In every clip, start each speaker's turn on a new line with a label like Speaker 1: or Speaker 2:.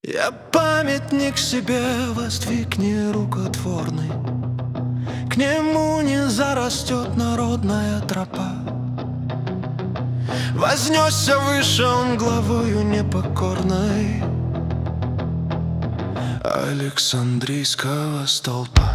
Speaker 1: Я памятник себе воздвигни рукотворный, к нему не зарастет народная тропа. Вознесся выше он главою непокорной Александрийского столпа.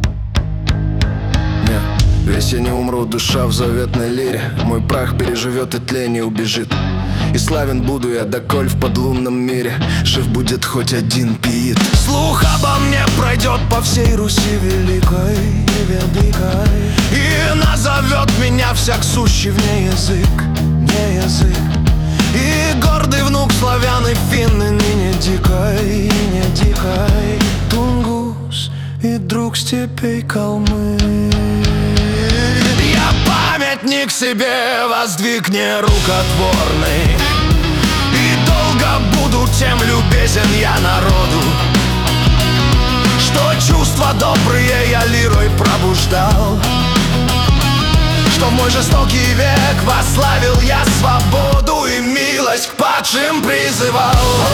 Speaker 2: Нет, весь я не умру, душа в заветной лире. Мой прах переживет и тление убежит. И славен буду я, доколь в подлунном мире жив будет хоть один пиит.
Speaker 1: Слух обо мне пройдет по всей Руси великой и великой, и назовет меня всяк сущий вне язык, не язык. И гордый внук славян и финны ныне дикой, не дикой, Тунгус и друг степей Калмы. Я памятник себе воздвигни рукотворный, и долго буду тем любезен я народу, что чувства добрые я лирой пробуждал, что в мой жестокий век восславил я свободу и милость к падшим призывал.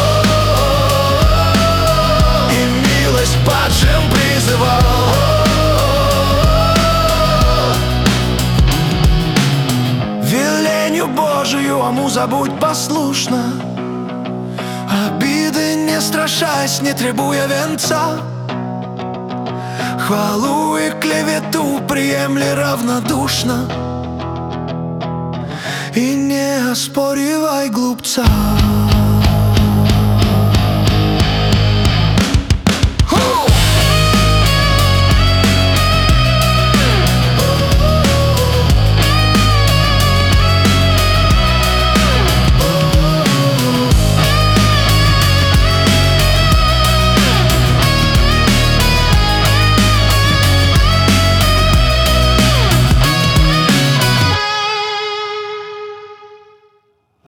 Speaker 1: И милость к падшим призывал. Велению Божию, ому забудь послушно, обиды не страшась, не требуя венца. Хвалу и клевету приемли равнодушно, и не оспоривай глупца.